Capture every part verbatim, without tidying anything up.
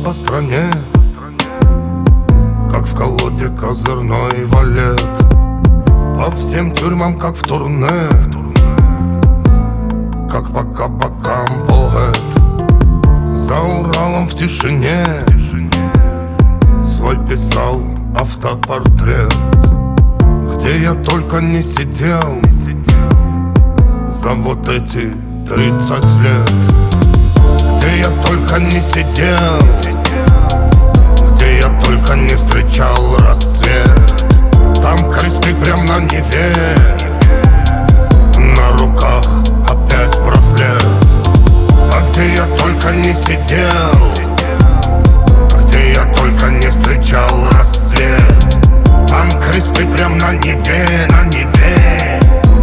по стране, как в колоде козырной валет. По всем тюрьмам, как в турне, как по кабакам поэт. За Уралом в тишине свой писал автопортрет. Где я только не сидел за вот эти тридцать лет. Где я только не сидел, где я только не встречал рассвет. Там кресты прям на Неве, на руках опять браслет. А где я только не сидел, где я только не встречал рассвет. Там кресты прям на Неве, на Неве.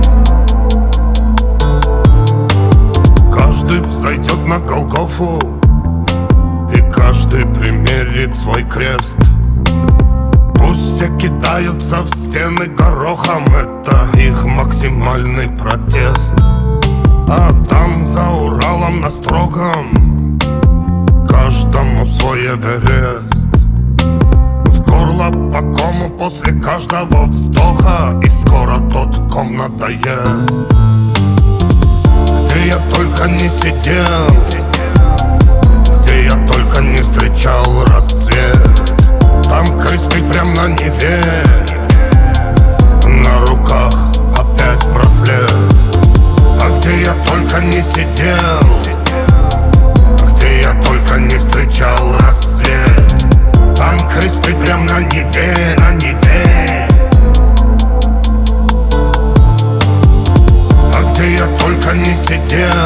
Каждый взойдет на Голгофу, и каждый примерит свой крест. Пусть все кидаются в стены горохом, это их максимальный протест. А там за Уралом на строгом каждому свой Эверест. В горло по кому после каждого вздоха, и скоро тот ком надоест. Где я только не сидел, где я только не встречал рассвет. Там кресты прям на Неве, на руках опять браслет. А где я только не сидел, где я только не встречал рассвет. Там кресты прям на Неве, на Неве. А где я только не сидел,